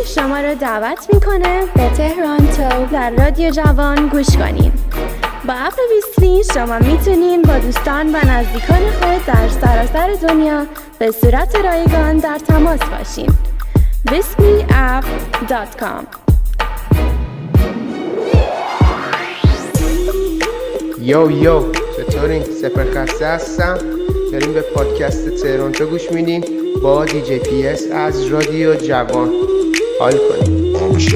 شما را دعوت میکنه به تهران تو در رادیو جوان گوش کنین. با اپ بیسلی شما میتونین با دوستان و نزدیکان خود در سراسر دنیا به صورت رایگان در تماس باشین. bisliapp.com. یو چطورین؟ سپرخسته هستم. داریم به پادکست تهران تو گوش میدیم با دیجی پی اس از رادیو جوان. حال کنیم.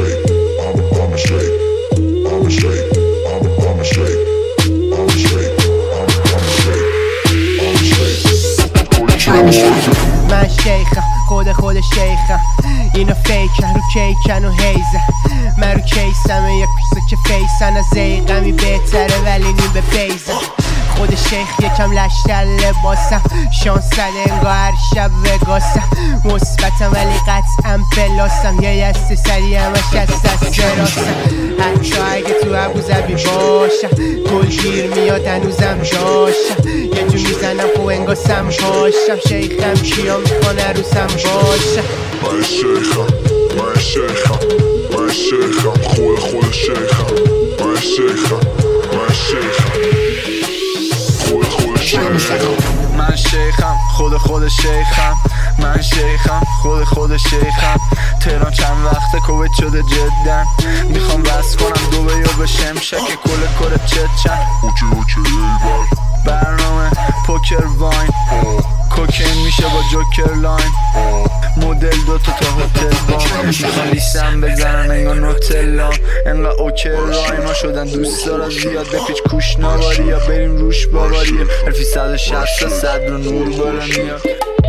من شیخم خود شیخم، اینو فیکن رو کیکن و هیزن، من رو کیسمه یک پیسو که فیسن، از زیقمی بهتره ولی نیم به بیزن. خود شیخ یکم لشتر لباسم، شانسد انگاه هر شب وگاسم، مثبتم ولی قطعا پلاسم، یه یسته سری همش از دست راسم، حتی اگه تو ابوظبی باشم گلگیر میاد هنوزم داشتم، یه جو میزنم خب انگاسم پاشم، شیخم کیا میخوان عروسم باشم. من شیخم خود شیخم، من شیخم خود شیخم، من شیخم خود شیخم، من شیخم خود شیخم. تهران چند وقته کویت شده جدا، میخوام بس کنم دو یا بشم شک کل چت اوکی ایبال برنامه پوکر واین، کوکین میشه با جوکر لاین، مدل دوتا تا هتل بام، میخوام لیستم بزنن انگار نوتلا، انقدر اوکی رای ما شدن دوست دارد زیاد بپیچ کوش نواری یا بریم روش باوریه، حرفی 160 صد رو نور باره میاد.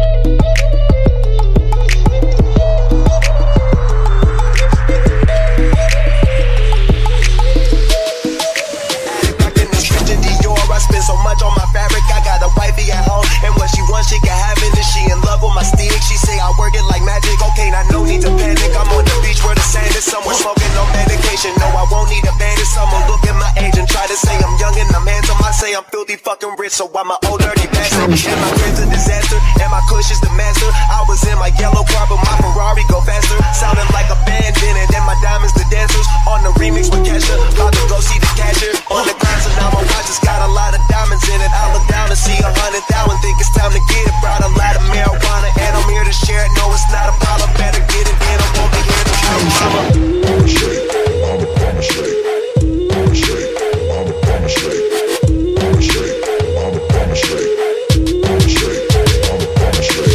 So much on my fabric, I got a wifey at home, and what she wants she can have it. And she in love with my stick, she say I work it like magic. Okay, now no need to panic, I'm on the beach where the sand is somewhere, smoking no medication. No, I won't need a bandit. Someone look at my age and try to say I'm young and I'm handsome. I say I'm filthy fucking rich, so I'm a old dirty bastard. And my crib's a disaster, and my kush is the master. I was in my yellow car, but my Ferrari go faster, sounding like a band in it, and my diamonds the dancers. On the remix with Kesha, about to go see the cashier. On the grind, so now my watch has got a lot of diamonds in it. I look down to see 100,000, think it's time to get it. Brought a lot of marijuana and I'm here to share it. No, it's not a problem, better get it in. I won't be here to show mama. I'm a shake, I'm a shake, I'm a shake, I'm a shake, I'm a shake, I'm a shake, I'm a shake, I'm a shake.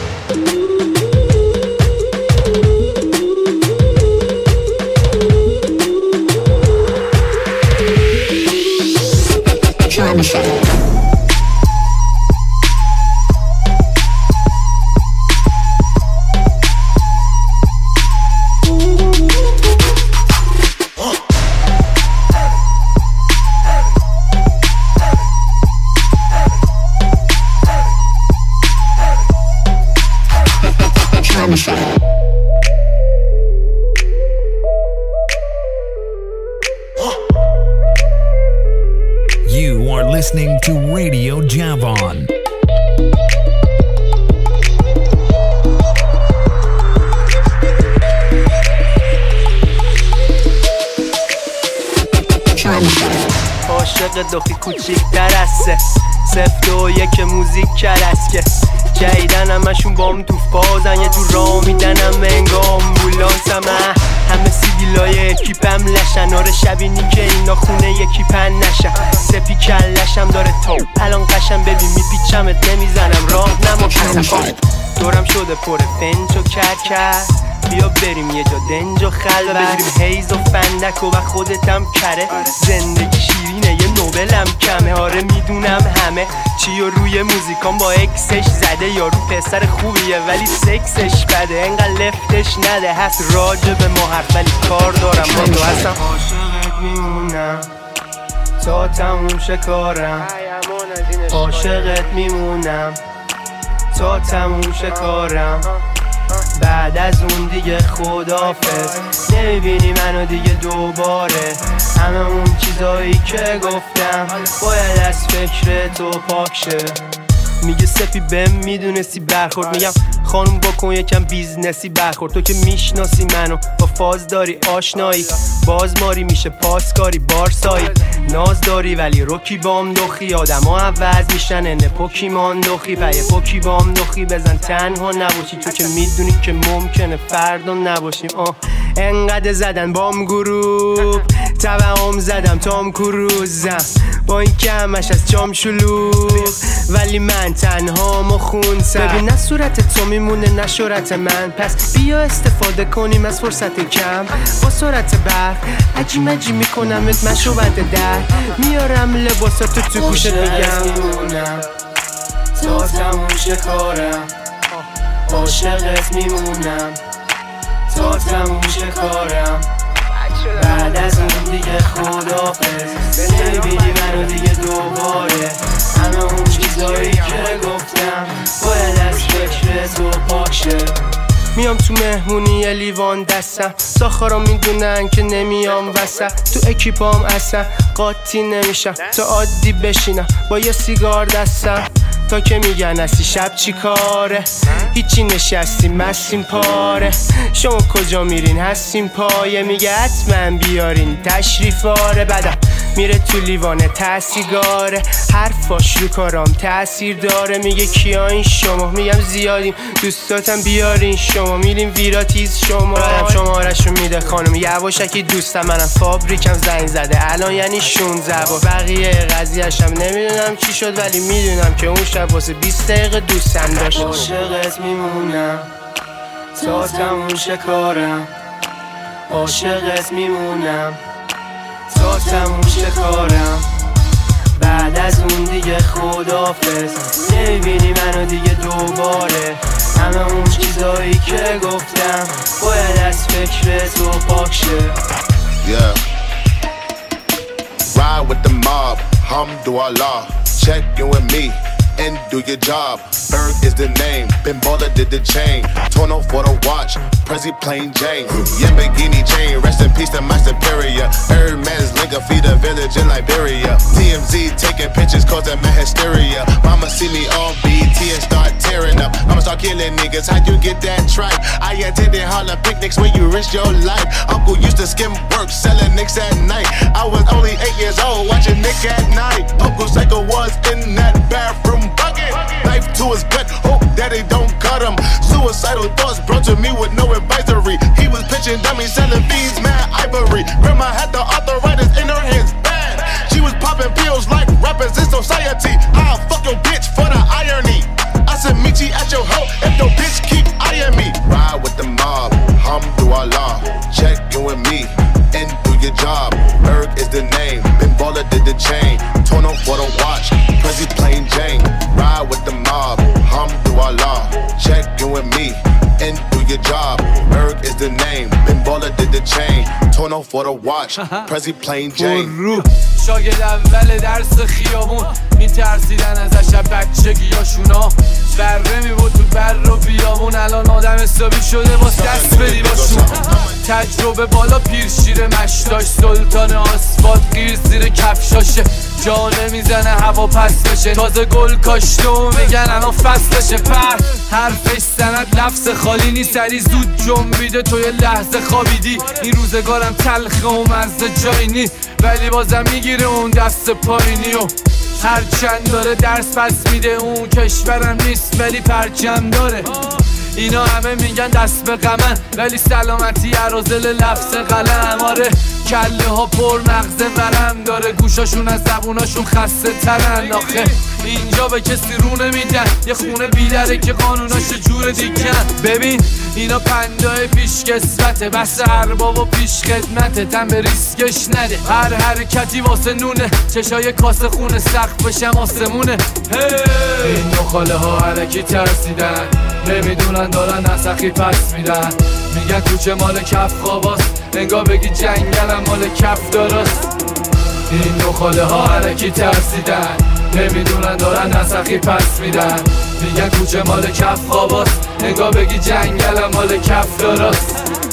You are listening to Radio Javon. عاشق دخی کوچیک‌تر از سفت و یک موزیک کرسکه، جدیدن همشون بام تو فازن، یه جور را میدنم انگاه آمبولانسم، همه سیدیلای اکیپم لشن، آره شبینی که اینا خونه یکی پن نشن، سپی کلشم داره تا الان قشن، ببین میپیچمت نمیزنم راه نما کسم، دورم شده پر فنج و کرکر، بیا بریم یه جا دنج و خلوت، بگیریم هیز و فندک و خودتم کره، زندگی شیرینه یه نوبلم کمه، آره میدونم همه چی و روی موزیکان با اکسش زده، یارو پسر خوبیه ولی سکسش بده، انقدر لفتش نده، هست راجع به ما حرف ولی کار دارم با تو هستم، عاشقت میمونم تا تموم شه کارم، عاشقت میمونم تا تموم شه کارم، بعد از اون دیگه خدافظ، نمیبینی منو دیگه دوباره، همه اون چیزایی که گفتم باید از فکر تو پاک شه، میگه سپی بهم میدونستی برخورد. میگم خانم بکن یکم بیزنسی برخورد. تو که میشناسی منو با فاز داری آشنایی، بازماری میشه پاسکاری بارسایی. ناز داری ولی روکی بام دخی، آدم ها عوض میشن انه پوکیمان دخی. پایه پوکی بام دخی بزن تنها نباشی، تو که میدونی که ممکنه فردا نباشیم. انقدر زدن بام گروپ توهم زدم تام کروزم، با این که همش از جام شلوغ ولی من تنها ما خونسم. ببین نه صورت تو میمونه نه شورت من، پس بیا استفاده کنیم از فرصت کم. با سرعت برق عجی میکنمت مشروبت در، میارم لباساتو تو گوشت میگم تا تموم شه کارم، عاشقت میمونم تا تموم شه کارم. بعد از اون دیگه خدافظ، نمیبینی منو دیگه دوباره. همه اون چیزایی که گفتم باید از فکر تو پاک شه. میام تو مهمونی یه لیوان دستم، ساخارا میدونن که نمیام وسط. تو اکیپام اصلا قاطی نمیشم تا عادی بشینم با یه سیگار دستم. تا که میگن هستی شب چی کاره، هیچی نشستیم مستیم پاره. شما کجا میرین هستیم پایه، میگه حتما بیارین تشریفاره. بعدم میره تو لیوانه تسیگاره، حرفاش رو کارام تأثیر داره. میگه کیا این شما، میگم زیادیم دوستاتم بیارین شما. میریم ویراتیز شما، شمارشو میده خانم یواشکی دوستم. منم فابریکم زنگ زده الان یعنی 16 با بقیه قضیه‌شم نمیدونم چی شد، ولی میدونم که اون شب واسه 20 دقیقه دوستم داشت. عاشقت میمونم تا تموم شه کارم، عاشقت میمونم تا تموم شه کارم. بعد از اون دیگه خدافظ، نمیبینی منو دیگه دوباره. همه اون چیزایی که گفتم باید از فکر تو پاک شه. Yeah. Ride with the mob, Hamdulillah. Check in with me and do your job. Berg is the name, Ben Baller did the chain. Torno for the watch, Prezi plain Jane. Lamborghini chain, rest in peace to my superior. Hermes link a feed a village in Liberia. TMZ taking pictures causing my hysteria. Mama see me on BT and start tearing up. I'ma start killing niggas, how you get that tripe? I attended Harlem picnics where you risk your life. Uncle used to skim work, selling nicks at night. I was only 8 years old, watching Nick at night. Uncle Psycho was in that bathroom bucket. Knife to his gut, hope that they don't cut him. Suicidal thoughts brought to me with no advisory. He was pitching dummies, selling bees, mad ivory. Grandma had the arthritis in her hands, bad. She was popping pills like rappers in society. I'll fuck your bitch for the irony. I said meet you at your hoe if your bitch keep eyeing me. Ride with the mob, Hamdulillah. Check in with me and do your job. Berg is the name, Ben Baller did the chain. Torno for the watch, Prezi plain Jane. Ride with the mob, Hamdulillah. Check in with me and do your job. Berg is the name, Ben Baller did the chain. Torno for the watch, Prezi plain Jane. شاگرد اول درس خیابون میترسیدن ازش بچگیاشونا. بره میبود تو بر و بیابون، الان آدم حسابی شده باز دست بدی باشون. تجربه بالا پیر شیر مشتاش، سلطان آسفالت گیر زیر کفشاشه. جا نمیزنه هوا پس بشه، تازه گل کاشته و میگن الان فصلشه. پر حرفش سند لفظ خالی نیست، سری زود جنبیده تو یه لحظه خوابیدی. این روزگارم تلخه و مزه جایی نی، ولی بازم میگیره اون دست پایینی. و هرچند داره درس پس میده، اون کشورم نیست ولی پرچم داره. اینا همه میگن دست به غمن، ولی سلامتی عرازل لفظ قلم. آره کله ها پر مغز ورم داره، گوشاشون از زبوناشون خسته ترن. آخه اینجا به کسی رو نمیدن، یه خونه بیدره که قانوناش جور دیگن. ببین اینا پندای پیش کسوته، بس ارباب و پیش خدمته. تن به ریسکش نده، هر حرکتی واسه نونه. چشای کاسه خونه سقفشم آسمونه. این نخاله ها حرکی ترسیدن، نمیدونن دارن نسخی پس میدن. میگن کوچه مال کف خواباست، انگار بگی جنگلم مال کف داراست. این نخاله ها حرکی ترسیدن، نمیدونن دارن نسخی پس میدن. میگن کوچه مال کف خواباست، انگار بگی جنگلم مال کف داراست.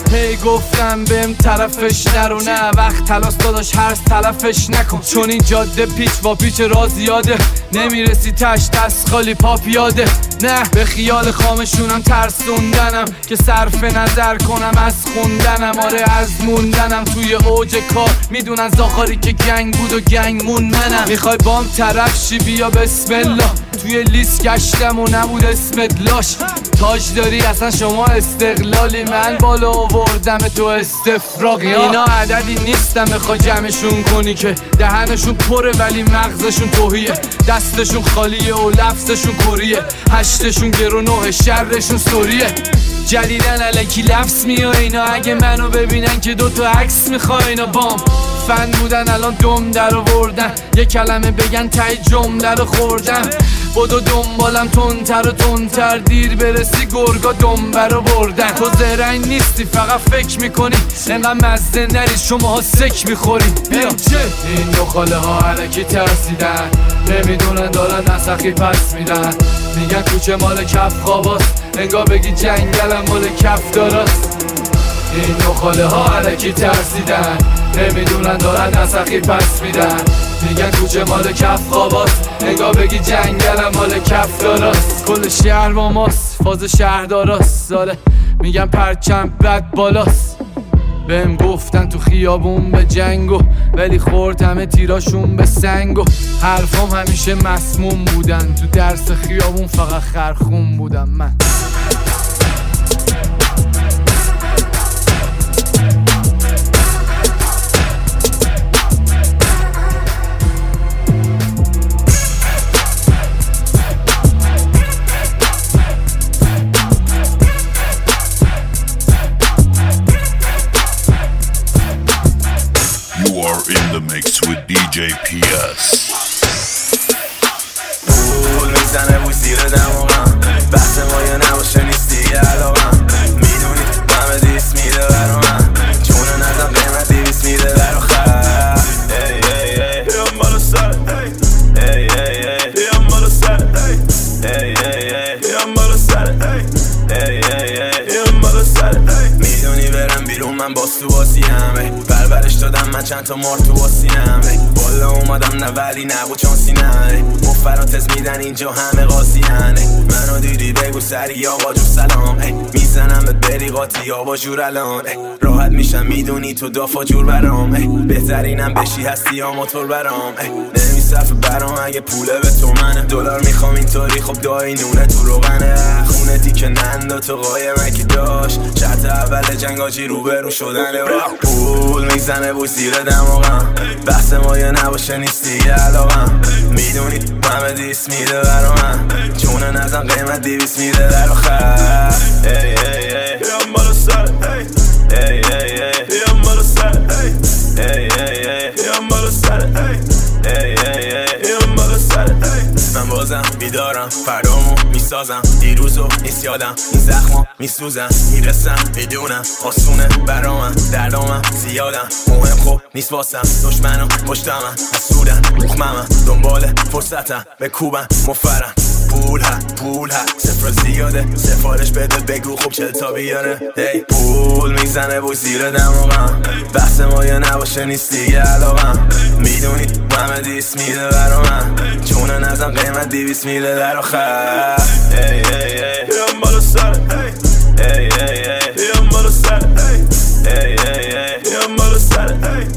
هی گفتم بهم طرفش نرو، نه وقت تلاس داداش هرز تلفش نکن، چون این جاده پیچ با پیچ را زیاده، نمیرسی تش دست خالی پا پیاده. نه به خیال خامشونم ترسوندنم که صرف نظر کنم از خوندنم، آره از موندنم توی اوج کار، میدونن زاخاری که گنگ بود و گنگ مون منم. میخوای بام طرف شی بیا بسم الله، توی لیست گشتم و نبود اسمت لاش، تاج داری اصلا شما استقلالی، من بالا آوردم تو استفراغی. اینا عددی نیستم بخوای جمعشون کنی که دهنشون پره ولی مغزشون توهیه، دستشون خالیه و لفظشون کریه، هشتشون گرونوه شرشون سوریه، جلیدن الکی لفظ میاد اینا، اگه منو ببینن که دوتا عکس میخوای اینا بام فن بودن الان دم در آوردن، یه کلمه بگن تای جمله رو خوردم، بدو دنبالم تندتر و تندتر، دیر برسی گرگا دنبه رو بردن. تو زرنگ نیستی فقط فکر میکنی، انقدر مزه نریز شماها سک میخوری. بیا این دو خاله ها علکی ترسیدن، نمیدونن دارن نسخی پس میدن، میگن کوچه مال کف خواباست، انگار بگی جنگلم مال کف داراست. این دو خاله ها علکی ترسیدن، نمیدونن دارن نسخی پس میدن، میگن کوچه مال کف خواباست، انگار بگی جنگلم مال کف داراست. کل شهر با ماست، فاز شهرداراست، ساله میگن پرچم بد بالاست. بهم گفتن تو خیابون به جنگو، ولی خورد همه تیراشون به سنگو، حرفام همیشه مسموم بودن، تو درس خیابون فقط خرخون بودم من. In the mix with DJ PS. پول میزنه بوی زیر دماغم، بحث ما یا نباشه نیست دیگه علاقم، میدونی همه دیست میده برا من، چونه نزم قیمت 200 میده در آخر. بیام بالا سر، بیام بالا سر، بیام بالا سر، بیام بالا سر. میدونی برم بیرون من باز تو بازیم، بربرش دادم من چند تا مار تو باسیم، بالا اومدم نه ولی نبود چانسی نه، مفراتز میدن اینجا همه قاضی هنه، منو دیدی بگو سری آقا جو سلام، میزنم به بری قاطی آبا جور الان، راحت میشم میدونی تو دافا جور برام، بهترینم بشی هستی یا موتور برام، نمیصرف برام اگه پوله به تو منه، دلار میخوام اینطوری خب دایی نونه تو روغنه، خونه دیگه نندا تو قایمه که داشت، شرط اول جنگ آجی روبرو شدنه، پول میزنه بوی زیر دماغم، بحث ما یا نباشه نیست دیگه علاقم، میدونی همه دیست میده برا من، چونه نزم قیمت 200 میده در آخر. بیام بالا سر، بیام بالا سر، بیام بالا سر، بیام بالا سر. من بازم بیدارم، فردامو میسازم، دیروزو نیست یادم، این زخما میسوزن، میرسم بدونم آسونه برا من، دردامم زیادم، مهم خوب نیست واسم، دشمنم پشتمم حسودن مخممم، دنبال فرصتم به کوبم مفرم، پول ها صفر زیاده، سفارش بده بگو خوب چه تا بیاره، پول میزنه بوی زیر دماغم، بحث ما یا نباشه نیست دیگه علاقم، میدونی همه دیست میده برا من، چونه نزم قیمت 200 میده در آخر. بیام بالا سر، بیام بالا سر، بیام بالا سر،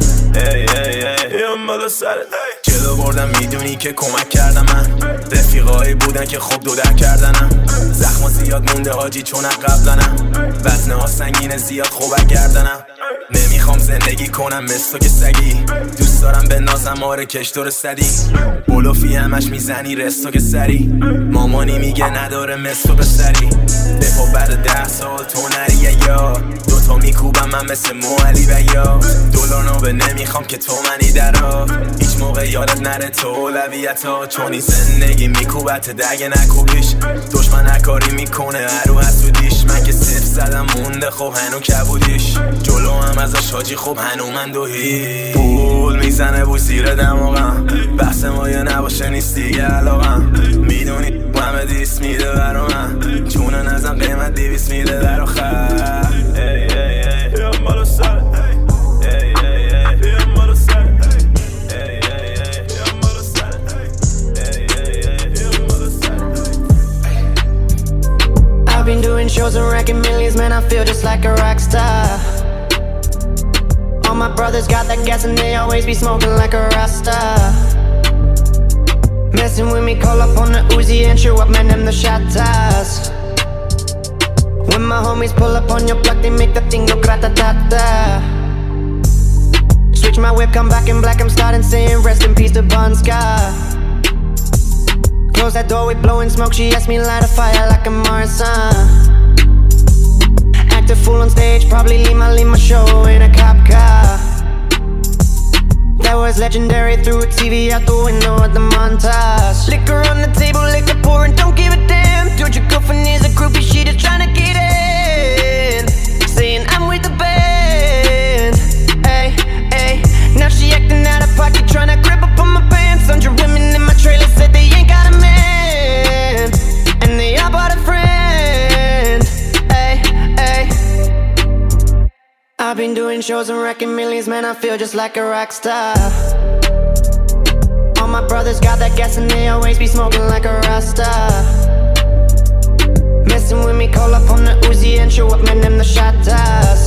بیام بالا سر. جلو بردم میدونی که کمک کردم من، رفیقایی بودن که خوب دو در کردنم، زخما زیاد مونده حاجی چون قبلنم، وزنه ها سنگینه زیاد خوبک گردنم، نمیخوام زندگی کنم مثل که سگی، دوست دارم به نازم آره کش دور سدی، بلوفی همش میزنی رستو که سری، مامانی میگه نداره مثل به سری، دفع بعد 10 سال تو نریه یا دوتا میکوبم من مثل موعلی و یا دلار نوبه نمیخوام که تو منی درا، هیچ موقع یادت نره تو اولویت ها، چون این زندگی میکوبت دگه نکوبیش، دشمن هکاری میکنه هرو حسودیش، من که صفر زدم مونده خب هنو کبودیش، جلو هم ازش حاجی خب هنو من دوهی، پول میزنه بوی زیر دماغم، بحث ما یا نباشه نیست دیگه علاقم، میدونی همه دیست میده برا من، چونه نزم قیمت 200 میده در آخر. بیام بالا سرت بیام بالا سرت بیام بالا سرت بیام بالا سرت. I've been doing shows and racking millions, man, I feel just like a rock star. All my brothers got that gas and they always be smoking like a Rasta. Messing with me, call up on the Uzi and show up, man, them the shot toss. When my homies pull up on your block, they make that thing go grata-ta-ta. Switch my whip, come back in black, I'm starting saying rest in peace to Bon Scott. Close that door, we blowing smoke, she asked me to light a fire like a Marsan. Act a fool on stage, probably leave my show in a cop car. That was legendary, threw a TV out the window at the montage. Liquor on the table, liquor pouring, don't give a damn. Dude, your girlfriend is a groupie, she just tryna get in. Saying I'm with the band. Ay, ay. Now she acting out of pocket, tryna grip up on my pants. 100 women in my trailer said they ain't got a man, and they all bought a friend. Ay, ay. I've been doing shows and wrecking millions, man, I feel just like a rock star. All my brothers got that gas and they always be smoking like a Rasta. Messing with me, call up on the Uzi and show up, man, them the shot toss.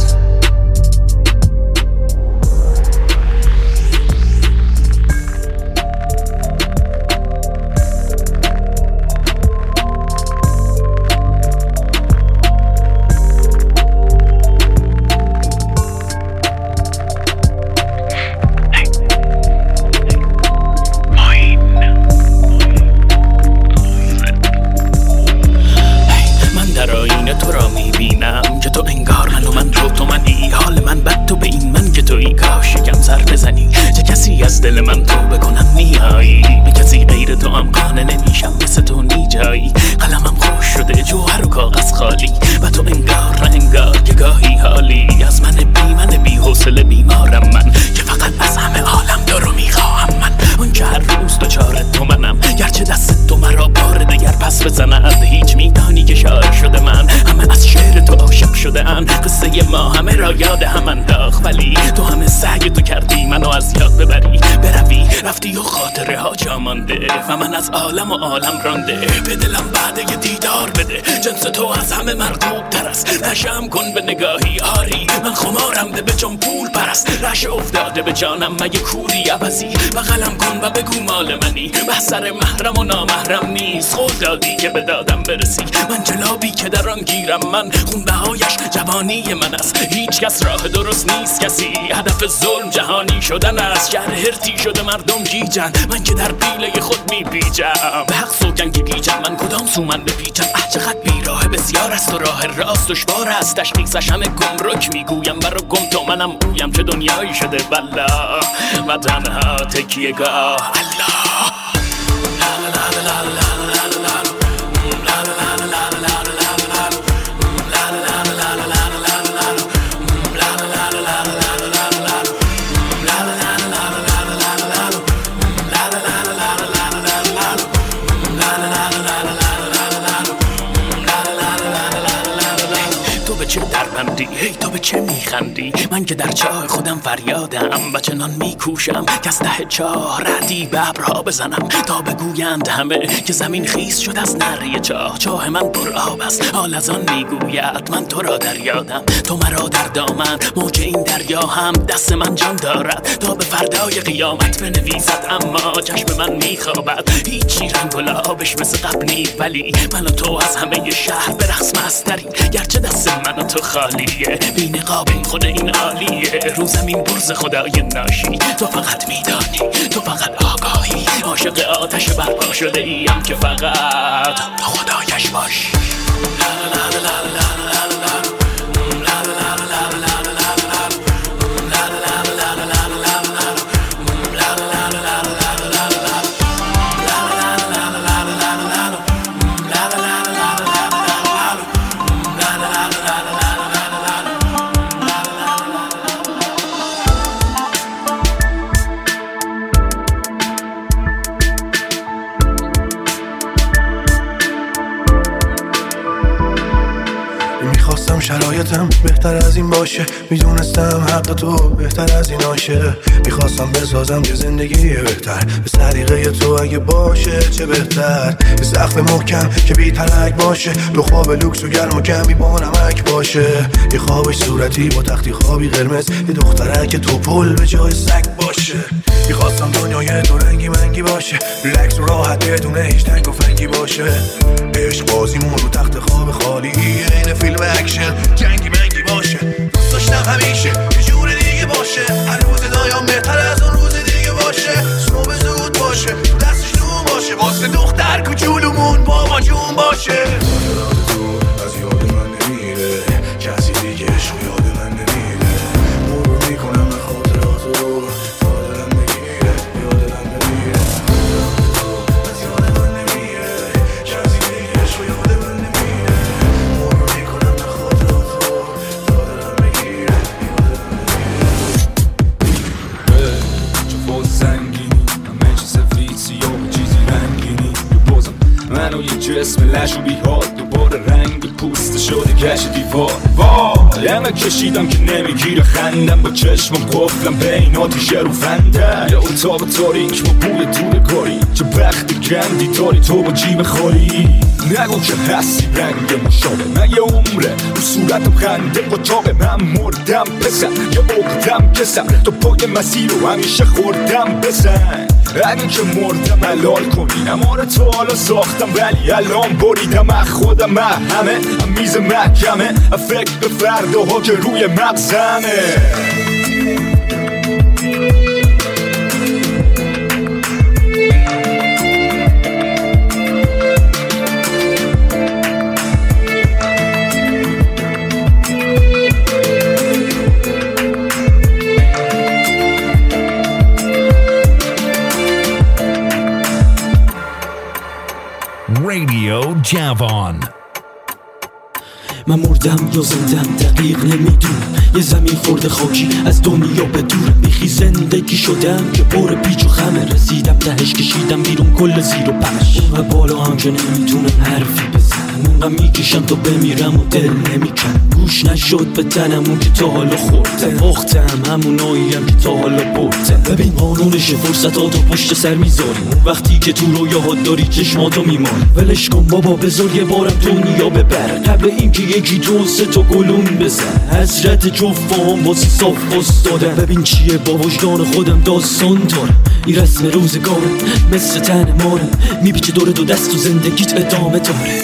دل من تو بکنم میایی به کسی غیر تو هم قانع نمیشم مثل تو نیجایی قلمم خوش شده جوهر و کاغذ خالی و تو انگار نه انگار که گاهی حالی از من بی حوصله بیمارم من که فقط از همه عالم تو رو میخواهم من اون که هر روز دوچار تو منم گرچه دست تو مرا بار دگر پس بزند هیچ میدانی که شاعر شده من همه از شعر تو عاشق شده ان قصه ما همه را یاد هم انداخت ولی تو همه سعی تو کردی منو از یاد ببری بروی رفتی و خاطره ها جا مانده و من از عالم و عالم رانده به دلم بعد یه دیدار بده جنس تو از همه مرغوب تر است نشم کن به نگاهی آری من خمارم ده به جان پول پرست رش افتاده به جانم مگه کوری عوضی بغلم کن و بگو مال منی بحثر محرم و نامحرم نیست خود دادی که به دادم برسی من جلابی که در آن گیرم من خون بهایش جوانی من است هیچ کس راه درست نیست کسی هدف ظلم جهانی شدن است شهر هرتی شده مردم گیجن من که در پیله خود میپیچم به حق سوگنگی گیجم من کدام سو من بپیچم چقدر بیراه بسیار است و راه راست دشوار است تشخیصش همه گمرک میگویم برا گم تو منم اویم چه دنیایی شده والله و تنها تکیه گاه الله هی تو به چه میخندی من که در چاه خودم فریادم و چنان میکوشم که از ته چاه ردی به ابرها بزنم تا بگویند همه که زمین خیس شد از نره چاه من پر آب است حال از آن میگوید من تو را در یادم تو مرا در دامن موج این دریا هم دست من جان دارد تا به فردای قیامت بنویسد اما چشم من میخوابد هیچی رنگ و لعابش مثل قبل نی ولی من و تو از همه شهر به رقص مستریم گرچه دست من و تو خالیه بی نقابیم خود این عالیه رو زمین برز خدای ناشی تو فقط میدانی تو فقط آگاهی عاشق آتش برپا شده ایم که فقط تو خدایش باشی شرایطم بهتر از این باشه، میدونستم حق تو بهتر از این آشه. میخواستم بسازم یه زندگی بهتر به طریقه تو، اگه باشه چه بهتر. یه سقف محکم که بی تلک باشه، دو خواب لوکس و گرم و کمی با نمک باشه. یه خوابش صورتی با تختی خوابی قرمز، یه دخترک تو پل به جای سگ باشه. میخواستم دنیای دو رنگی منگی باشه، ریلکس و راحت بدون هیچ تنگ و فنگی باشه. عشق بازیمون رو تخت خواب خالی، این فیلم اکشن جنگی منگی باشه. دوست داشتم همیشه یه جور دیگه باشه، هر روز دایم بهتر از اون روز دیگه باشه. صبح زود باشه، تو دستش نون باشه، واسه دختر کوچولومون بابا جون باشه. از یاد من نمیره کسی دیگه، عشق یاد من نمیره. مرور میکنم به خاطراتو، تا دلم بگیره یاد دلم بمیره. از یاد من نمیره کسی دیگه، عشق یاد من نمیره. مرور میکنم به خاطراتو، تا دلم بگیره یاد دلم بمیره. چه باز زنگینی همه چی سفید سیاه چیزی رنگینی، بازم منو یه جسم لشوبی ها دوباره رنگ پوست شده گشت دیوار. وای همه کشیدم که نمیگیره خندم، با چشمم قفلم بین آتیشه رو فندم. یا اتاق تاریک و بوی دور کاری، چه بخت گندی داری تو با جیب خالی. نگو که هستی رنگ مشابه، من یه عمره رو صورتم خنده قطاقه. من مردم پسر یه اقدم کسم، تو پای مسیر رو همیشه خوردم بزن. اگه که مردم حلال کنی، نماره تو حالا ساختم ولی الان بریدم. خودم همه میز محکمه، فکر به فرداها که روی مغزمه. رادیو جوان. من مردم یا زندم دقیق نمیدونم، یه زمین خورده خاکی از دنیا به دورم. بیخی زندگی شدم که پر پیچ و خمه، رسیدم تهش کشیدم بیرون کل زیر و پش. اونقدر بالا هم که نمیتونم حرفی بزنم، اونقدر میکشم تا بمیرم و دل نمیکن. گوش نشد به تنم اون که تا حالا خوردم، باختم هموناییم که تا حالا بردم. ببین قانونش فرصتاتو پشت سر میذاری، اون وقتی که تو رویاهات داری چشماتو میماری. ولش کن بابا بذار یه بارم دنیا ببر، قبل اینکه یکی دو سه تا گلوم بزن. حضرت جفام واسه صاف استادم، ببین چیه با وجدان خودم داستان دارم. این رسم روزگارم مثل تن مارم، میپیچه دور دو دست و زندگیت ادامه داره.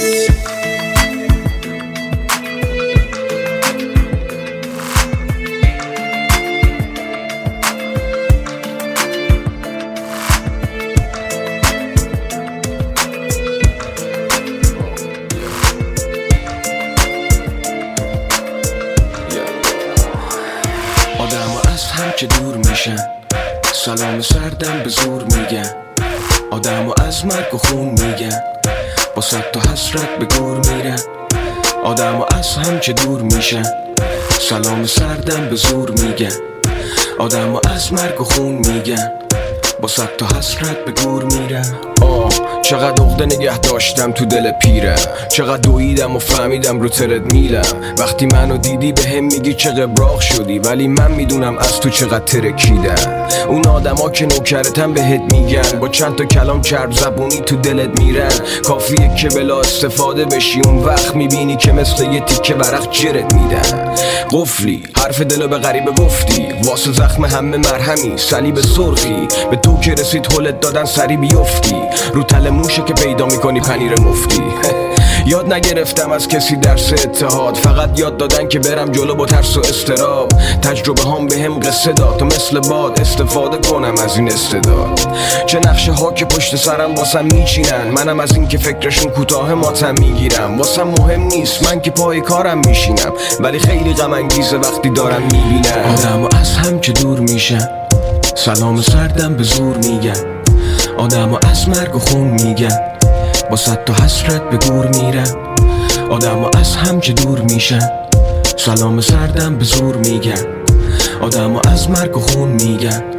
که دور میشن، سلام سردم به زور میگن. آدمو از مرگ و خون میگن، با صد تا حسرت به گور میرن. آدمو از هم که دور میشن، سلام سردم به زور میگن. آدمو از مرگ و خون میگن، با صد تا حسرت به گور میرن. چقدر عقده نگه داشتم تو دل پیرم، چقدر دویدم و فهمیدم رو ترد میلم. وقتی منو دیدی به هم میگی چه قبراق شدی، ولی من میدونم از تو چقدر ترکیدم. اون آدما که نوکرتن بهت میگن، با چند تا کلام چرب زبونی تو دلت میرن. کافیه که بلا استفاده بشی، اون وقت میبینی که مثل یه تیکه ورق جرت میدن. قفلی حرف دلو به غریبه گفتی، واسه زخم همه مرهمی صلیب سرخی. به تو که رسید هلت دادن سری بیفتی، رو تل موشه که پیدا میکنی پنیر مفتی. یاد نگرفتم از کسی درس اتحاد، فقط یاد دادن که برم جلو با ترس و استراب. تجربه هم به هم قصه داد تا مثل باد استفاده کنم از این استعداد. چه نقشه ها که پشت سرم واسم میچینن، منم از این که فکرشون کوتاه ماتم میگیرم. واسم مهم نیست من که پای کارم میشینم، ولی خیلی غم انگیزه وقتی دارم میبینم. آدمو از هم که دور میشن، سلام سردم به زور میگن. آدمو از مرگ و خون میگن، با صد تا حسرت به گور میرن. آدمو از هم که دور میشن، سلام سردم به زور میگن. آدمو از مرگ و خون میگن،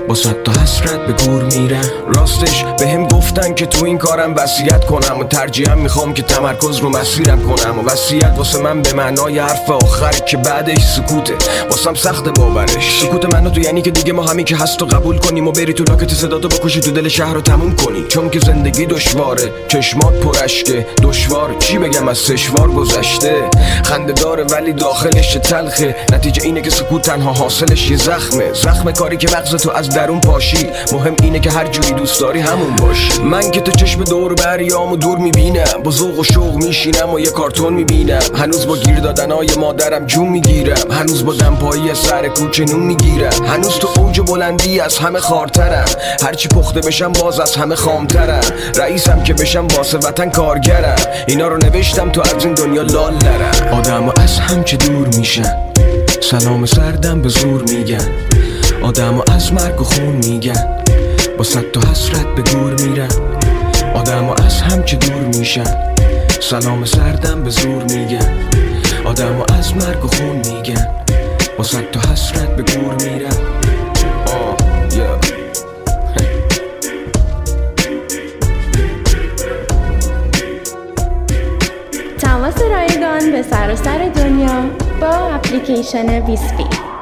با صد تا حسرت به گور میرم. راستش بهم گفتن که تو این کارم وصیت کنم و ترجیحاً میخوام که تمرکز رو مسیرم کنم. و وصیت واسه من به معنای حرف آخر که بعدش سکوته، واسم سخت باورش. سکوت منو تو یعنی که دیگه ما همین که هست و قبول کنیم و بری تو لاکت صداتو بکشی تو دل شهر رو تموم کنی. چون که زندگی دشواره، چشمات پرشکه، دشوار چی بگم از سشوار گذشته. خنده داره ولی داخلش تلخه، نتیجه اینه که سکوت تنها حاصلش یه زخمه. زخم کاری که مغز تو از درون پاشی. مهم اینه که هر جوری دوست داری همون باشی. من که تو چشم دور بریامو دور میبینم، با ذوق و شوق میشینم و یه کارتون میبینم. هنوز با گیر دادنای مادرم جون میگیرم، هنوز با دمپایی سر کوچه نون میگیرم. هنوز تو اوج بلندی از همه خارترم، هرچی پخته بشم باز از همه خامترم. رئیسم که بشم واسه وطن کارگرم، اینا رو نوشتم تو از این دنیا لال نرم. آدم از هم که دور میشن، سلام سردم به زور میگن. آدم از مرگ و خون میگن، با صد تا حسرت به گور میرن. آدم از هم که دور میشن، سلام سردم به زور میگن. آدم از مرگ و خون میگن، با صد تا حسرت به گور میرن. تماس رایگان به سراسر دنیا با اپلیکیشن ویسپی.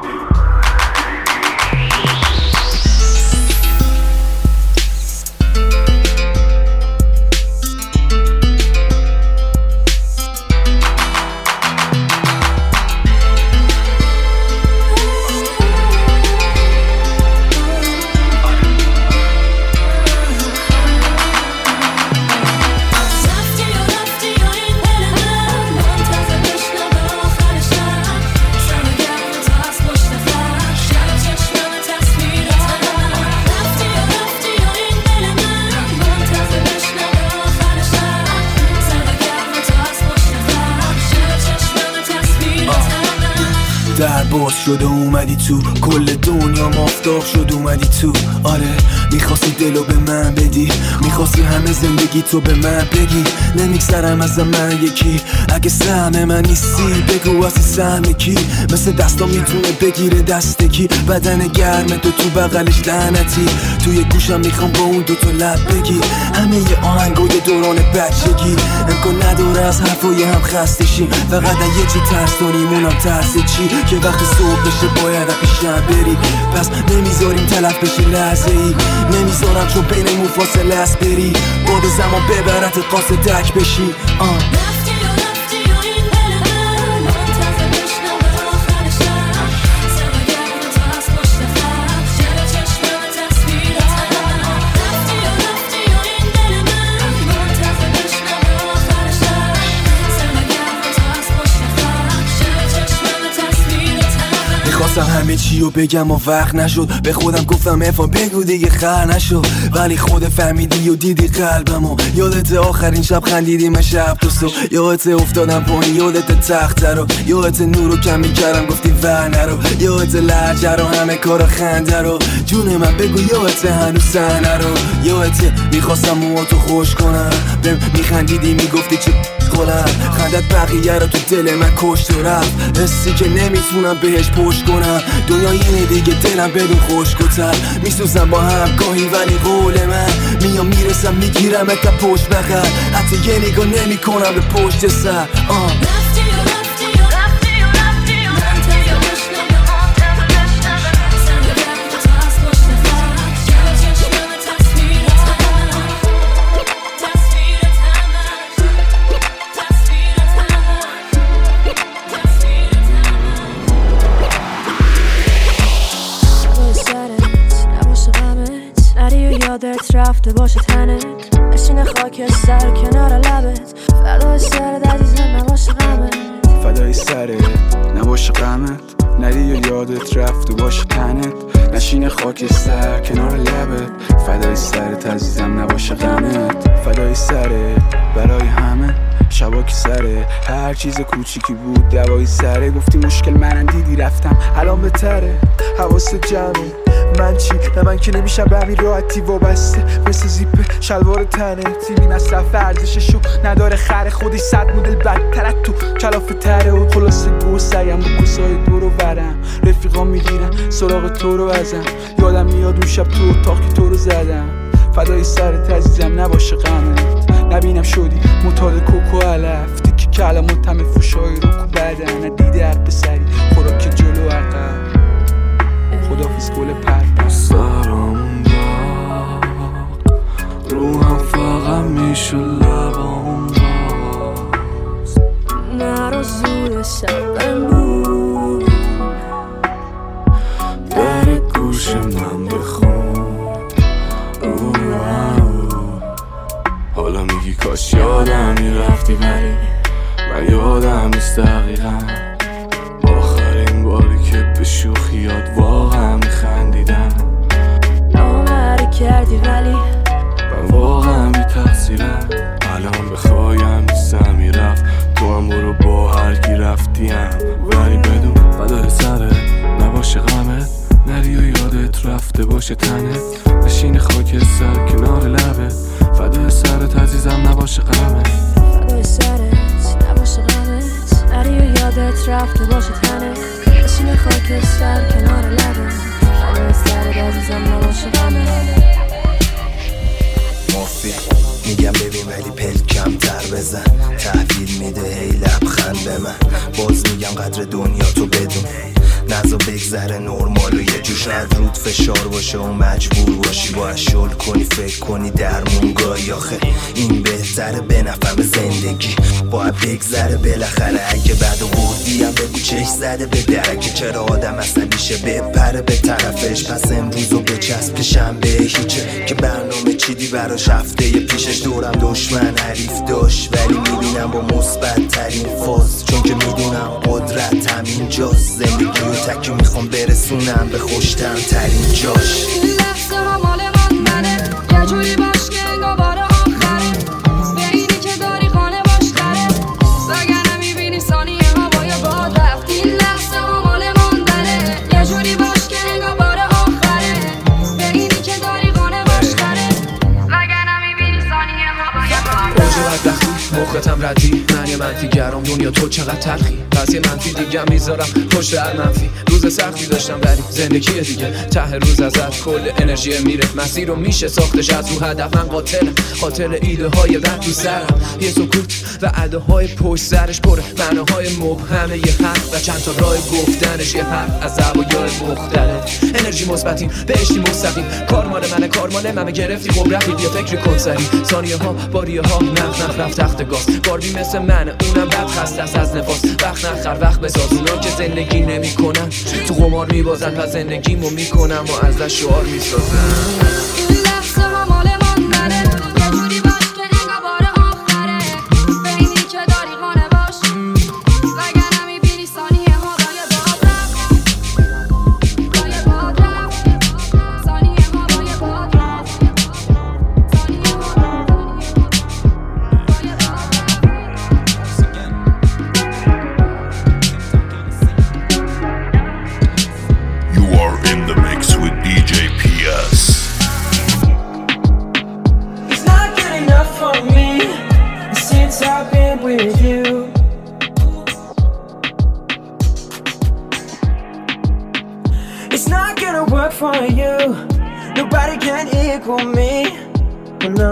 در باز شد و اومدی تو، کل دنیا مافتاب شد اومدی تو. آره میخواستی دلو به من بدی، میخواستی همه زندگی تو به من بگی. نمیگذرم از من یکی، اگه سهم من نیستی بگو اصلی سهم کی. مثل دستا میتونه بگیره دست کی، بدن گرم تو بغلش لعنتی. توی گوشم میخوام با اون دوتا لب بگی همه ی آهنگای دوران بچگی. امکان نداره از حرفای هم خسته شیم، فقط یه چی ترس داریم اونم ترس چی، که وقتی صبح بشه باید پیشم بری. پس نمیذاریم تلف بشه لحظه ای، نمیذارم چون بینمون فاصله است بری. باد زمان ببرت قاصدک بشی. خواستم همه چی رو بگم و وقت نشد، به خودم گفتم افا بگو دیگه خر نشد. ولی خود فهمیدی و دیدی قلبمو، یادت آخرین شب خندیدیم شب تو صبح. یادت افتادم پایین، یادت تخت رو، یادت نور رو کم میکردم گفتی ور نرو. یادت لحجه رو، همه کار خنده رو، جون من بگو یادت هنوز صحنه رو. یادت میخواستم موهاتو خوش کنم، بهم میخندیدی میگفتی چه کنم. خندت بقیه رو تو دل من کشت و رفت، حسی که نمیتونم بهش پشت کنم. دنیا اینه دیگه دلم بدون خشک‌تر، میسوزم با هم گاهی ولی قول من میام میرسم میگیرم تا پشت بغل. حتی یه نگاه نمی کنم به پشت سر. یادت رفته باشه تنت، نشین خاک سر کنار لبت. فدای سرت عزیزم نباشه غمت، فدای سرت نباشه غمت. نری یادت رفته باشه تنت، نشین خاک سر کنار لبت. فدای سرت عزیزم نباشه غمت، فدای سرت برای همه. شبا که سره هر چیز کوچیکی بود دوایی سره. گفتی مشکل منم دیدی رفتم الان بهتره. حواست جمعه من چی؟ نه من که نمیشم به همین راحتی وابسته مثل زیپ شلوار تنه تیمی مصرف ارزششو نداره خر خودش 100 مدل بدتر از تو کلافه تره و خلاصه گو سگم و کسای دور و برم رفیقام میگیرن سراغ تو رو ازم یادم میاد اون شب تو اتاق که تو رو زدم فدای سرت عزیزم نباشه غمت نبینم شدی معتاد کوکو علف تیکی کلمات همه فوشای رو کو بدن ندیده هر پسری خوراک جلو عقب خدافیز گل پر سرم داغ روحم فقط میشه لبام باز نرو زود شبم بود در گوش من بخون حالا میگی کاش یادم میرفتی ولی من یادم نیست دقیقا آخرین باری که به شوخیات واقعا میخندیدم نامره کردی ولی من واقعا بی تقصیرم الان بخوایم نیستم میرفت تو هم برو با هر کی رفتیم ولی بدون فدای سرت نباشه غمت نری و یادت رفته باشه تنت نشین خاک سر کنار لبت فدای سرت عزیزم نباشه غمت فدای سرت نباشه غمت نری و یادت رفته باشه تنت نشین خاک سر کنار لبت فدای سرت عزیزم نباشه غمت مافی میگم ببین ولی پلکم تر بزن تحویل میده هی لبخند به من باز میگم قدر دنیا تو بدون نزا بگذره نرمال و یه جوش ند رود فشار باشه و مجبور باشی باید شل کنی فکر کنی درمون گاهی آخه این بهتره به نفهم زندگی باید بگذره بالاخره اگه بعد و بردیم بگو چش زده به درکه چرا آدم عصبیشه بپره به طرفش پس امروزو بچسب که شنبه هیچه که برنامه چیدی براش هفته پیشش دورم دشمن حریف داشت ولی میبینم با مثبت ترین فاز چون که میدونم قدرت همین جاست زندگی رو تکی میخوام برسونم به خوشتم ترین جاش لحظه ها مال من منه یه جوری باش که انگار بار آخره به اینی که داری خانه باش داره وگرنه میبینی ثانیه هوای باد رفت این لحظه ها مال ماندنه یه جوری باش که انگار بار آخره به اینی که داری خانه باش داره وگرنه میبینی ثانیه هوای باد اوج بدبختی مختم ردی من یه منفی گرام دنیا تو چقدر تلخی پس یه منفی دیگه میذارم پشت هر منفی روز سختی داشتم ولی زندگی دیگه ته روز ازت کل انرژی میره مسیر رو میشه ساختش از رو هدف من قاتل ایده های رد تو سرم یه سکوت و عده های پشت سرش پره معناهای مبهمه یه حرف و چند تا راه گفتنش یه حرف از زوایای مختلف انرژی مثبتیم بهشتی مستقیم کار مال منه گرفتی خب رفیق یه فکری کن سری ثانیه ها باریه ها نخ رفت تخت گاز باربی مثل منه اونم بد خسته است از نفاس وقت نخر وقت بساز اونا که زندگی نمی کنن تو قمار میبازن پس زندگیمو میکنم و ازش شعار میسازم این لحظه ها مال ماندنه یه جوری باش که انگار بار آخره به اینی که داری خانه باش وگرنه میبینی ثانیه ها بای باد رفت ثانیه ها بای باد رفت You are in the mix with DJ PS. It's not good enough for me since I've been with you. It's not gonna work for you. Nobody can equal me. No.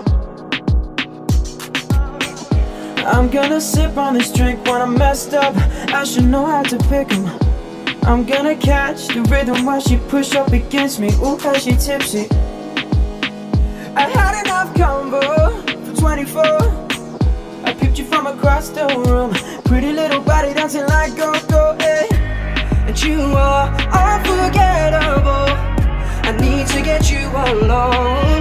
I'm gonna sip on this drink when I'm messed up. I should know how to pick 'em. I'm gonna catch the rhythm while she push up against me. Ooh, how she tipsy. I had enough combo for 24. I picked you from across the room. Pretty little body dancing like go-go, eh? And you are unforgettable. I need to get you alone.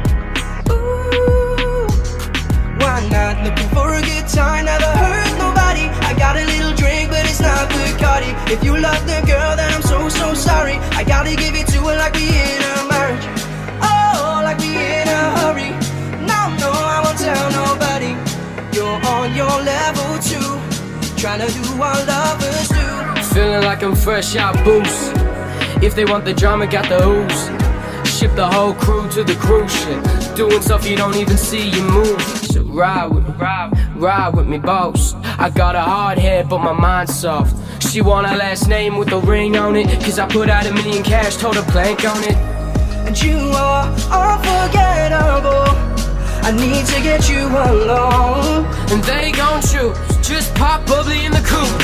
Ooh, why not? Looking for a good time, never hurt nobody. I got a little drink, but it's not Bacardi. If you love the girl, then I'm so sorry. I gotta give it to her like we in a marriage. Oh, like we in a hurry. No, I won't tell nobody. You're on your level too, trying to do what lovers do. Feeling like I'm fresh out boost. If they want the drama, got the ooze. Ship the whole crew to the cruise ship. Doing stuff you don't even see, you move. So ride with me, boss. I got a hard head, but my mind's soft. She want a last name with a ring on it, 'cause I put out $1 million cash, told her blank on it. And you are unforgettable. I need to get you alone. And they gon' choose, just pop bubbly in the coupe.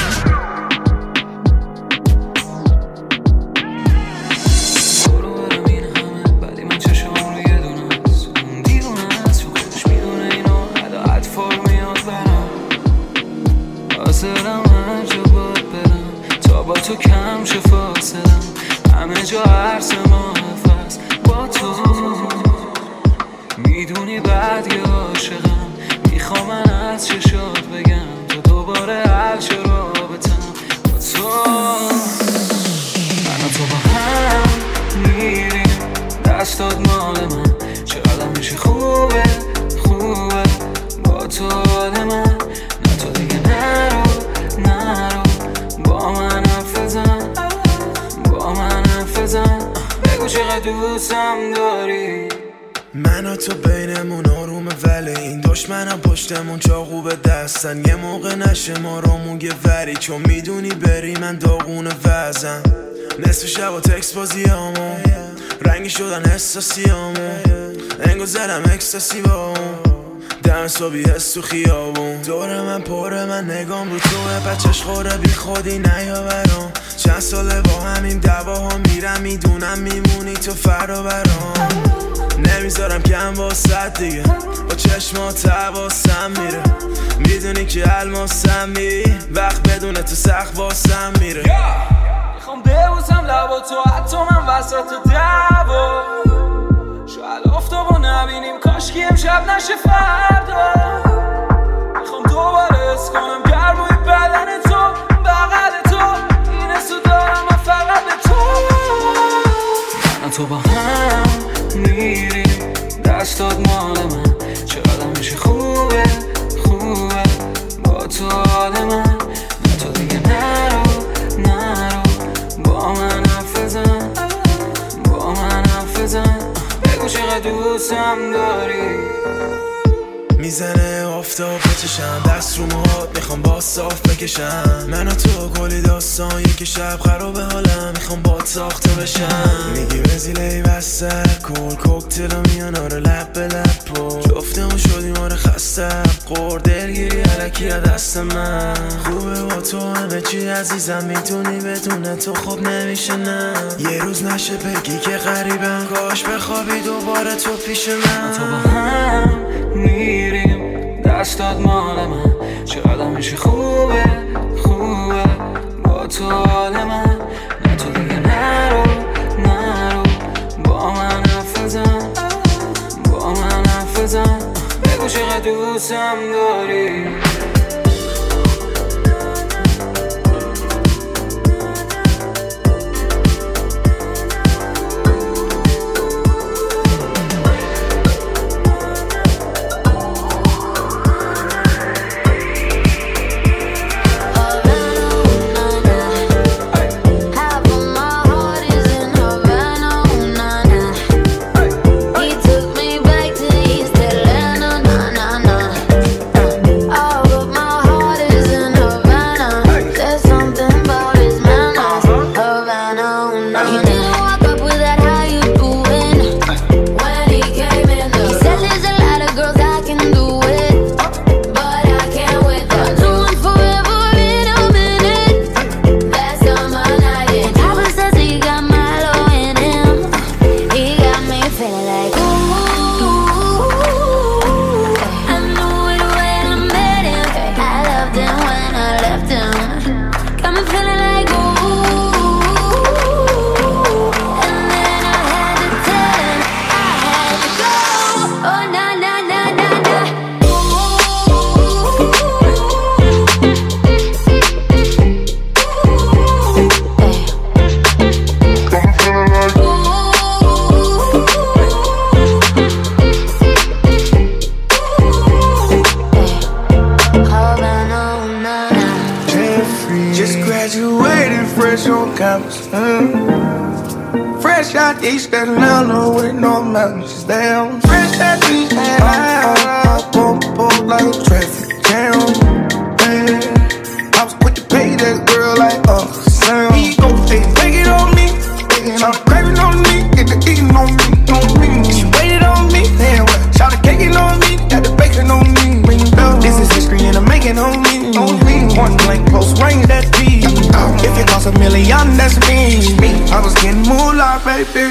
تو کم شه فاصلم همه جا عرص محفظ با تو میدونی بعد یه عاشقم میخوام من از چشات بگم تو دوباره حل شه رابطم با تو من و تو با هم میریم دستات مال من چقدر میشه خوبه خوبه با تو حال من نه تو دیگه نرو با من بگو چقدر دوستم داری. من و تو بینمون آرومه ولی این دشمنم پشتمون چاقو به دستن یه موقع نشه ما رو موگه وری چون میدونی بری من داغون وزم نصف شب و تکس بازیامون رنگی شدن حساسیامون انگو زدم اکستاسی با اون دم صبحی هست تو خیابون دور من پره من نگام رو توه بچش خوره بی خودی نیا برام چند ساله با همین دواها میرم میدونم میمونی تو فرا برام نمیذارم کم واسد دیگه با چشمات حواسم میره میدونی که الماسم می وقت بدون تو سخت واسم میره میخوام ببوسم لبا تو حتی من وسط دعوا شاید آفتابو نبینیم کاشکی امشب نشه فردا میخوام دوباره حس کنم گرمای بدن تو بغل تو این حسو دارم من فقط به تو من تو با هم میریم دستات مال من چقدر میشه خوبه خوبه با تو حال من نه تو دیگه نرو با من حرف بزن با من حرف بزن بگو چقدر دوستم داری میزنه آفتاب بچشم دست رو موهات میخوام با صاف بکشم من و تو کلی داستان یک شب خرابه حالم میخوام با ساخته بشم میگی وزیله بسته کل کوکتل و میان آره لب به لب پر جفتمون شدیم آره خستم قرد دلگیری علکی دست من خوبه با تو همه چی عزیزم میتونی بدون تو خوب نمیشه نه یه روز نشه بگی که غریبم کاش بخوابی دوباره تو پیش من تو با هم میریم دستات مال من چقدر میشه خوبه خوبه با تو حال من نه تو دیگه نرو با من حرف بزن با من حرف بزن بگو چقدر دوستم داری All of my East Atlanta with no mountains down. Fresh that beach and I won't pull like a traffic jam. Yeah. I was quick to pay that girl like Sam. He go, hey, take it on me. And I'm craving on me, get the eating on me, on me. She waited on me, damn well. Shout the caking on me, got the bacon on me. This is history and I'm making on me, on me. Point blank, close range, that's me. If it costs $1 million, that's me. I was getting moolah, baby.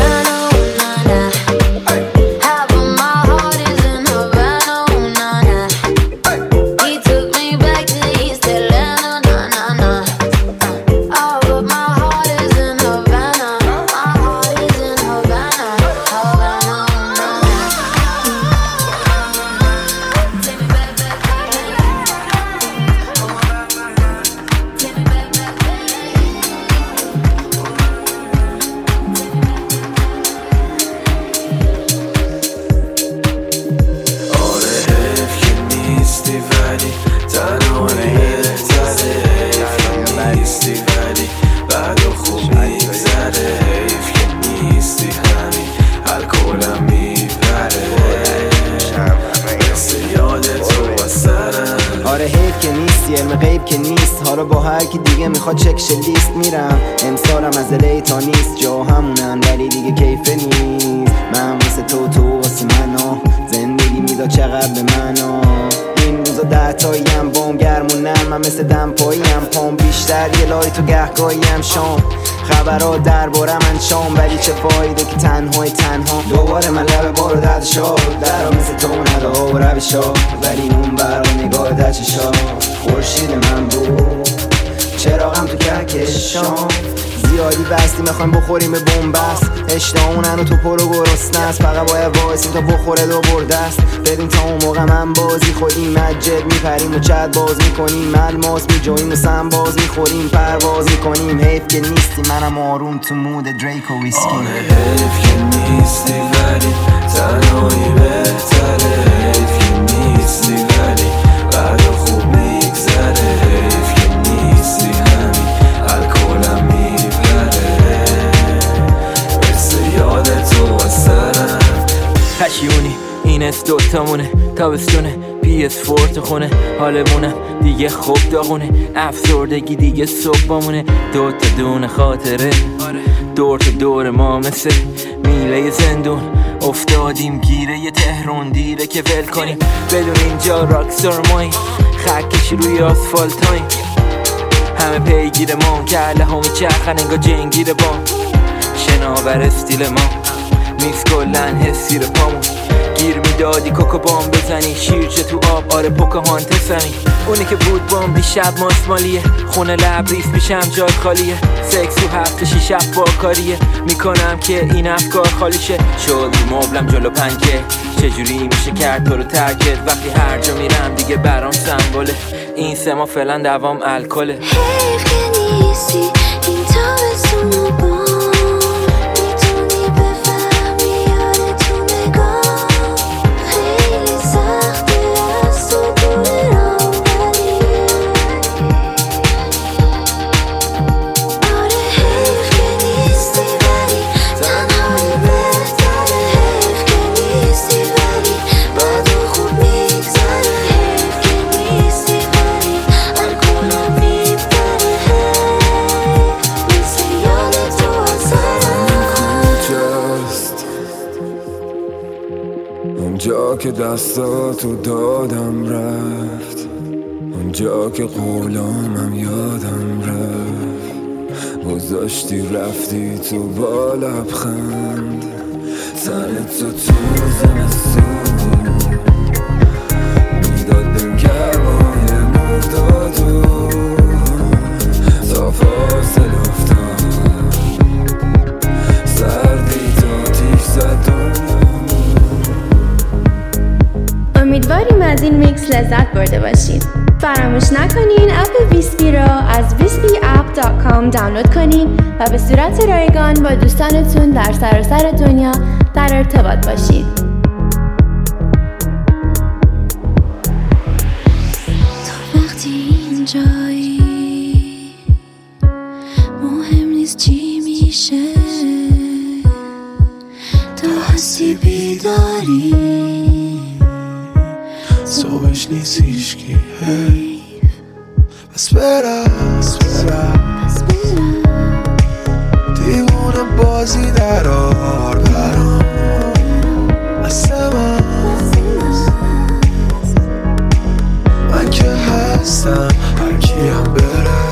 میخواد چکش لیست میرم امسالم از الی تا نیست جا همونن ولی دیگه کیفه نیست من مثل تو واسه منو زندگی میداد چقدر به منو این روزا 10 تاییم بام گرمونم من مثل دمپاییم پام بیشتر یه لای تو گهگاهیم شام خبرها درباره من شام ولی چه فایده که تنها دوباره من لب بارو درد شد درها مثل تو ندا و روشا ولی اون برا نگاه در چشا خورشید من بود چراغم تو کهکشان زیادی بستی میخوایم بخوریم به بنبست اشتهامونن و تو پرو گرسنست فقط باید وایسیم تا بخوره دو بردست بریم تا اون موقع من بازی خودیم مجد میپریم و چد باز میکنیم ملماس میجویم و سم باز میخوریم پرواز میکنیم حیف که نیستی منم آروم تو مود دریک و ویسکی حیف که نیستی ولی تنهایی بهتره حیف که نیستی ولی بعد خوب میگذره حیف که نیستی همین الکلم میبره مثل یاد تو از سرم پشیونی این است دوتامونه تابستونه PS4 تو خونه حالمونم دیگه خوب داغونه افسردگی دیگه صبح بامونه دوتا دونه خاطره دور تا دور ما مثل میله زندون افتادیم گیره یه تهرون دیره که ول کنیم بدون اینجا راکستار ماییم خکشی روی آسفالتاییم همه پیگیر ما کله ها میچرخن انگا جنگیر با شناور استیل ما میز کلن حسی رو پامون گیر میدادی کوکو بام بزنی شیرجه تو آب آره پوکاهانتسمی اونی که بود بام دیشب ماسمالیه خونه لبریز پیشم جای خالیه سکس تو هفته 6 شب با کاریه میکنم که این افکار خالیشه شد مبلم جلو پنکه چجوری میشه کرد تو رو ترکت وقتی هر جا میرم دیگه برام سمبوله این سما فعلا دوام الکله حیف که نیستی این تابستون رو با میتونی بفهمی یاد تو نگاه خیلی سخته از تو دور رام بری آره حیف که نیستی ولی تنهایی بهتره حیف که نیستی ولی بعد خوب میگذره حیف که نیستی ولی الکلم میبره مثل یاد تو از سرم کجاست اونجا که دستاتو دادم رفت اونجا که قولامم یادم رفت گذاشتی رفتی تو با لبخند تنتو تو زمستون میداد بهم گرمای مردادو تا فاصل افتاد سردی تا تیش زد امیدواریم از این میکس لذت برده باشید. فراموش نکنین اپ ویسپی را از wispyapp.com دانلود کنین و به صورت رایگان با دوستانتون در سراسر دنیا در ارتباط باشید. تو وقتی اینجایی مهم نیست چی میشه دوباری صبحش نیست هیچکی بس برم دیوونه بازی درار برام من که هستم هر کیم بره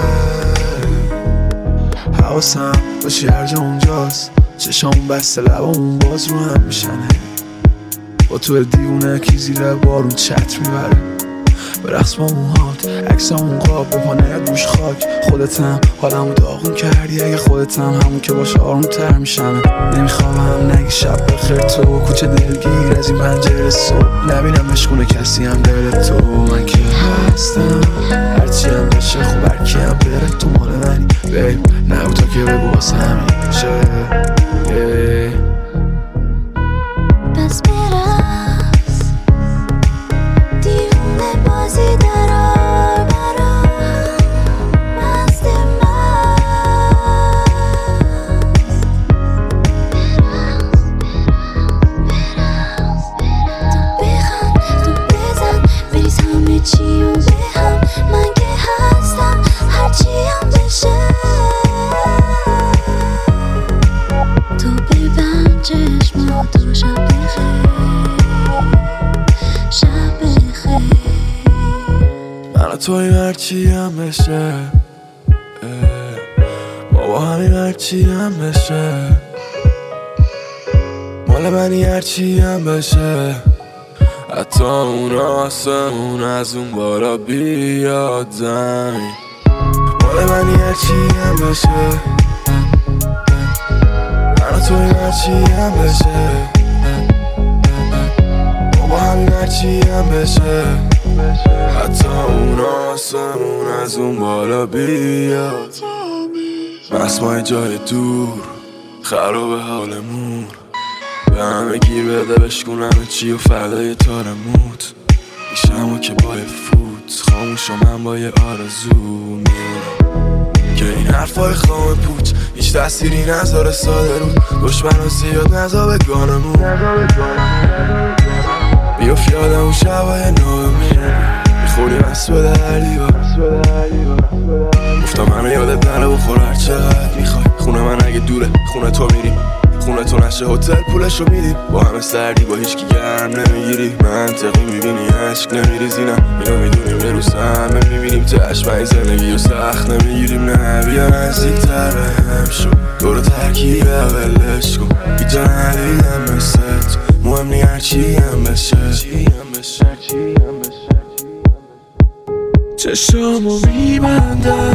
حواسم باشی هر جا اونجاست چشامون بسته لبامون باز رو هم میشنه با تو دیوونه کی زیر بارون چتر میبره به رقص با موهات عکسامون قاب به پا نیاد گوش خاک خودتم حالمو داغون کردی اگه خودتم همون که باشه آروم تر میشم نمیخوام نگی شب بخیر تو کوچه دلگیر از این پنجره صبح نبینم عشقونه کسی هم دل تو من که هستم هرچی هم بشه خوب هرکی هم بره تو مال منی بیب نبود تا که بگو واسه همین شه پس برقص دیوونه بازی درار برام مست تو بخند تو بزن بریز همه چی و به هم من که هستم هرچی هم بشه تو ببند چشماتو شب بخیر شب بخیر من توی هرچی هم بشه بابا همین هرچی هم بشه مال منی هرچی هم بشه حتی اون آسمون از اون بالا بیاد زمین مال منی هرچی هم بشه من توی هرچی هم بشه بابا همین هرچی هم بشه حتی اون آسمون از اون بالا بیاد مسمای جای دور خراب حالمون به همه گیر بده بشکن همه چی و فردای تارموت میشم و که بای فوت خاموش و من با یه آرزو میمونم که این حرفای خام پوچ هیچ تأثیری نذاره ساده رو دشمن و زیاد نذا به گانمون بیاف یادم اون شبای ناامید میخوری بس به دردی گفتم منو یادت نره بخور هر چقدر میخوای خونه من اگه دوره خونه تو میریم خونه تو نشه هتل پولشو میدیم با همه سردی با هیچکی گرم نمیگیری منطقی میبینی عشق نمیریزینم اینو میدونیم یه روز همه میبینیم تشمعی زندگی و سخت نمیگیریم نه بیا نزدیک تر هم شو دور ترکیب اولش کن بیجا ندیدم مثلت مهم نی هرچی هم بشه چشامو میبندم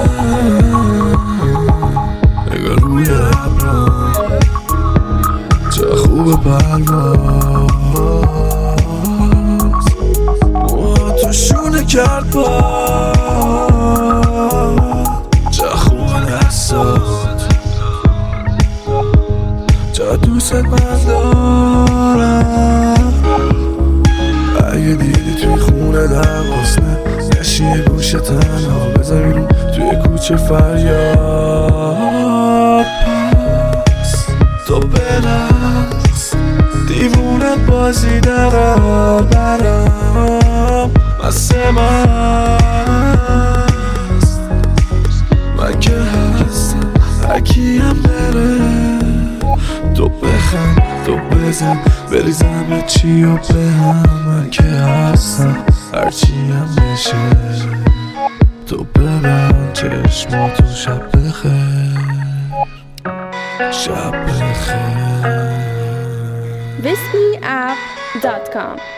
نگاه روی ابرام چه خوب پرواز موها تو شونه کرد با چه خوب دستات چه دوست من دارم اگه دیدی توی خونه در غصنه نشی یه گوشه تنها بذار بیرون توی کوچه فریاد پس تو برقص دیوونه بازی درار برام مست مست من که هستم هرکی هم بره تو بخند تو بزن بریز همه چی و به هم من که هستم هرچی هم بشه تو ببند چشماتو شب بخیر شب بخیر whiskyapp.com